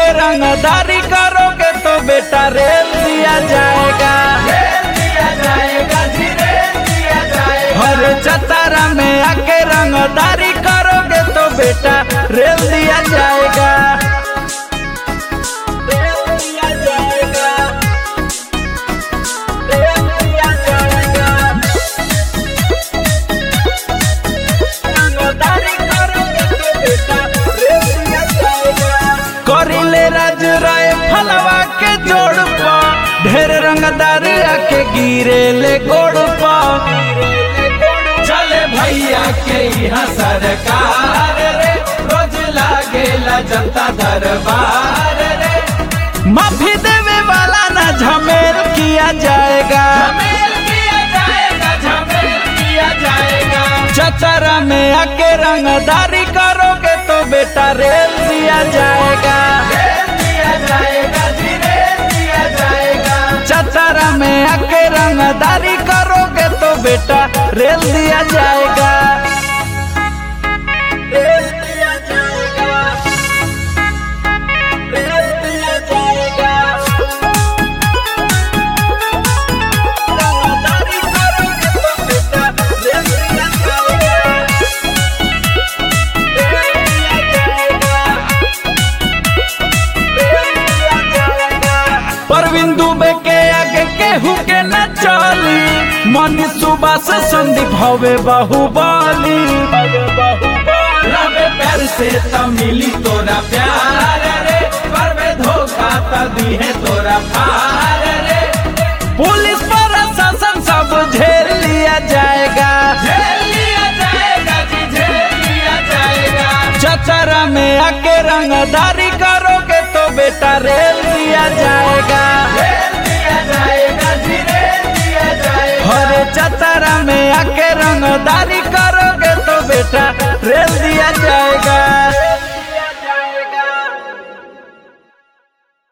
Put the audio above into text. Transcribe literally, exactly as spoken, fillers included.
आके रंगदारी करोगे तो बेटा रेल दिया जाएगा, रेल दिया जाएगा जी, रेल दिया जाएगा। हर चतारा में आके रंगदारी करोगे तो बेटा रेल दिया जाएगा, रेल दिया जाएगा, रेल दिया जाएगा। रंगदारी करोगे तो बेटा रेल दिया जाएगा। करिले राज राय फलवा के जोड़ पा, ढेर रंगदार आके गिरे ले गोड़ पा। चले भैया के यहाँ सरकार रे, रोज लागेला जनता दरबार रे। माफी देवे वाला ना झमेल किया जाएगा, झमेल किया जाएगा, झमेल किया जाएगा। चतरा में आके रंगदारी करोगे तो बेटा रेल दिया जाएगा, रेल दिया जाएगा जी, रेल दिया जाएगा। चतरा में आके रंगदारी करोगे तो बेटा रेल दिया जाएगा, रेल दिया जाएगा, रेल दिया जाएगा। रंगदारी करोगे तो बेटा रेल दिया जाएगा, रेल दिया जाएगा, रेल दिया जाएगा। परवीन दुबे के आगे केहू के न चली, मनीष सुबह से संदीप हवे बाहुबली। रबे प्यार से त मिली तोरा प्यार रे, परवे धोखा त दी है तोरा पार रे। पुलिस प्रशासन सब झेल लिया जाएगा, झेल लिया जाएगा जी, झेल लिया जाएगा। चतरा में आके रंगदारी करोगे तो बेटा रेल दिया जाएगा, रेल दिया जाएगा जी, रेल दिया जाएगा। हर चतरा में आके रंगदारी करोगे तो बेटा रेल दिया जाएगा।